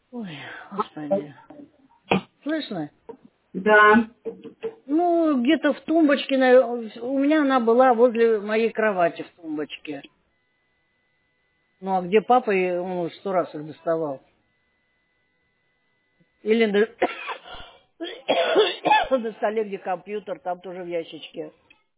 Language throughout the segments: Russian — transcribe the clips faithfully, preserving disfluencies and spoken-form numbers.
Ой, господи. Слышно? Да. Ну, где-то в тумбочке, на- у меня она была возле моей кровати в тумбочке. Ну, а где папа, и он уже сто раз их доставал. Или на, на столе, где компьютер, там тоже в ящичке.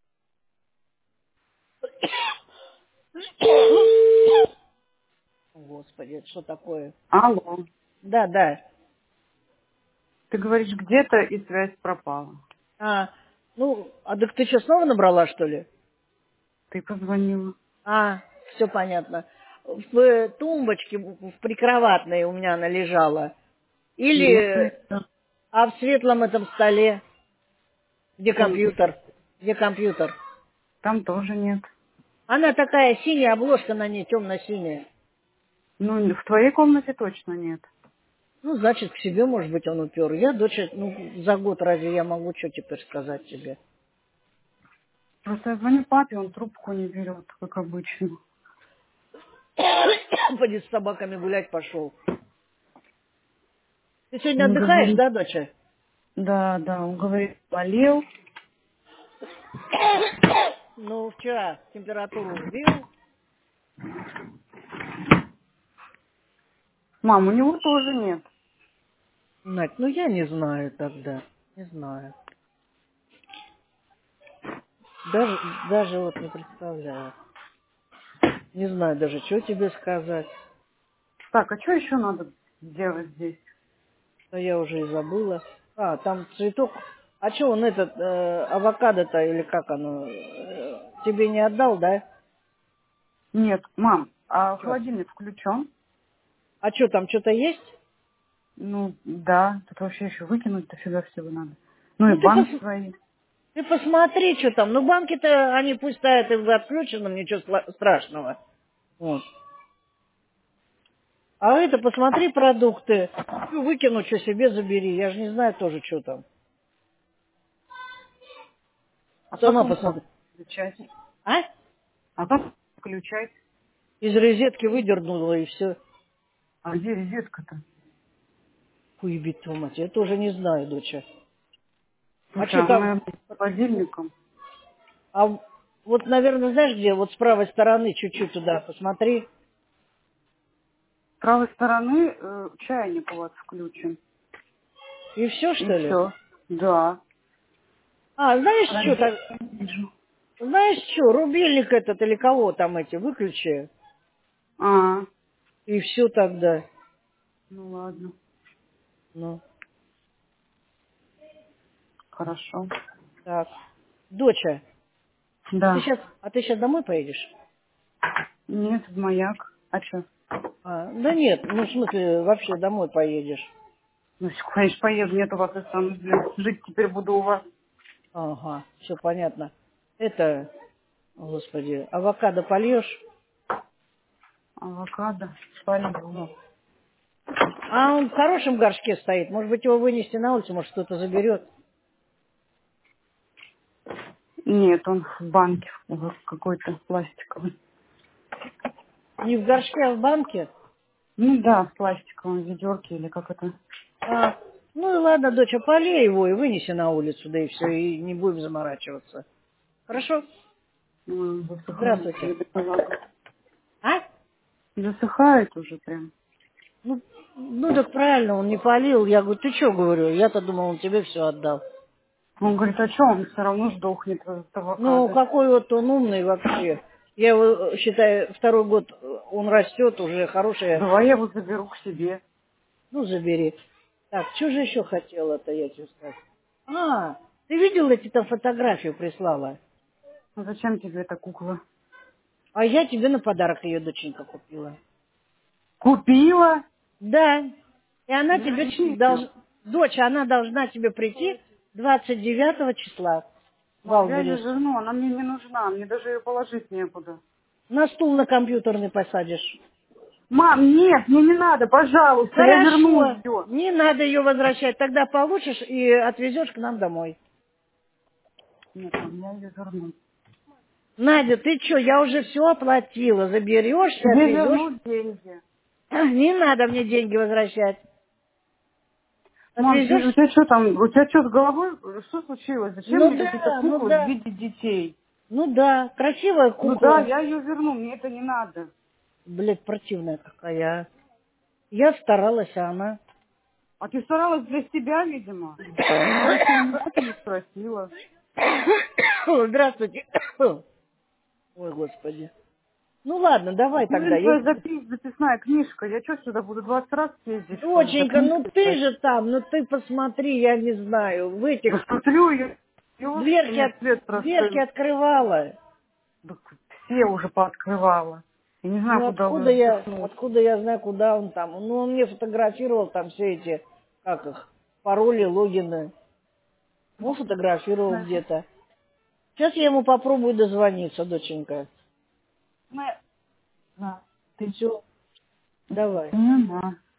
Господи, это что такое? Алло. Да, да. Ты говоришь, где-то и связь пропала. А, ну, а так ты что, снова набрала, что ли? Ты позвонила. А, все понятно. В тумбочке, в прикроватной у меня она лежала. Нет, Или, это а в светлом этом столе, где там, компьютер, где компьютер. там тоже нет. Она такая синяя, обложка на ней темно-синяя. Ну, в твоей комнате точно нет. Ну, значит, к себе, может быть, он упер. Я, дочь, ну, за год разве я могу что теперь сказать тебе? Просто я звоню папе, он трубку не берет, как обычно. Поди с собаками гулять пошел. Ты сегодня Он отдыхаешь, говорит, да, доча? да, да, он говорит, болел. Ну, вчера температуру сбил. Мам, у него тоже нет. Надь, ну я не знаю тогда. Не знаю. Даже, даже вот не представляю. Не знаю даже, что тебе сказать. Так, а что еще надо делать здесь? Но я уже и забыла. А, там цветок. А что он этот, э, авокадо-то, или как оно, э, тебе не отдал, да? Нет, мам, а Чё? холодильник включен? А что, там что-то есть? Ну, да, тут вообще еще выкинуть-то сюда всего надо. Ну Ну и ты, пос, банки свои. ты посмотри, что там. Ну банки-то, они пусть стоят и в отключенном, ничего сла- страшного. Вот. А это, посмотри продукты. Ну, выкину, что себе забери. Я же не знаю тоже, что там. А как Сама он посмотри. включать? А? А как включать? Из розетки выдернула и все. А где розетка-то? Хуебит твою мать. Я тоже не знаю, доча. А Слушай, что а она, там? наверное, с холодильником. А вот, наверное, знаешь где? Вот с правой стороны чуть-чуть туда посмотри. С правой стороны э, чайник у вас включен. И все, И что ли? все. Да. А, знаешь, что Розетки так? не вижу. Знаешь что, рубильник этот или кого там эти, выключи. А, И все тогда. ну ладно. Ну, Хорошо. так. Доча, а ты Да. сейчас, а ты сейчас домой поедешь? Нет, в маяк. А что? А, да нет, ну в смысле вообще домой поедешь. Ну, конечно, поеду. Нет у вас и сам, блин, жить теперь буду у вас. Ага, все понятно. Это, господи, авокадо польешь? Авокадо. Полью. Ну. А он в хорошем горшке стоит. Может быть, его вынести на улицу, может, кто-то заберет. Нет, он в банке в какой-то пластиковый. Не в горшке, а в банке. Ну да, в пластиковом ведерке или как это. А, ну и ладно, доча, полей его и вынеси на улицу, да и все, и не будем заморачиваться. Хорошо? М, Засыхает Здравствуйте. уже бедолага. А? Засыхает уже прям. Ну, ну так правильно, он не полил. Я говорю, ты что, говорю, я-то думал, он тебе все отдал. Он говорит, а что, он все равно сдохнет от Ну, авокадо. какой вот он умный вообще. Я его, э, считаю, второй год э, он растет, уже хороший. Давай я его заберу к себе. Ну, забери. Так, что же еще хотела-то я тебе сказать? А, ты видел, я тебе там фотографию прислала? Ну зачем тебе эта кукла? А я тебе на подарок ее доченька купила. Купила? Да. И она тебе ч- Верни ее. долж... Дочь, она должна тебе прийти двадцать девятого числа в Мам, я ее Валберес. верну, она мне не нужна, мне даже ее положить некуда. На стул на компьютерный посадишь. Мам, нет, мне не надо, пожалуйста, я верну Хорошо. ее. Не надо ее возвращать. Тогда получишь и отвезешь к нам домой. Нет, мам, я ее верну. Надя, ты что, я уже все оплатила. Заберешь и Тебе отвезешь. вернут деньги. Не надо мне деньги возвращать. Мам, ты- Отвезешь? у тебя что там, у тебя что с головой? Что случилось? Зачем Ну мне да, какие-то ну куклы в да. виде детей? Ну да, красивая Ну да, кукла. я ее верну, мне это не надо. Блядь, противная какая. Я старалась, а она... А ты старалась для себя, видимо. Я еще ни разу не спросила. Здравствуйте. Ой, господи. Ну ладно, давай тогда. Блин, Я... твоя запис, записная книжка. Я что, сюда буду двадцать раз ездить, что ли, за Доченька, ну книжкой? ты же там, ну ты посмотри, я не знаю. В Да этих смотрю, я, я дверки, нет от... свет дверки просто. открывала. Да все уже пооткрывала. Я не знаю, Ну куда откуда вы я, запихнули. откуда я знаю, куда он там. Ну он мне фотографировал там все эти, как их, пароли, логины. Он фотографировал где-то. Сейчас я ему попробую дозвониться, доченька. Да. Все, давай. Поняла.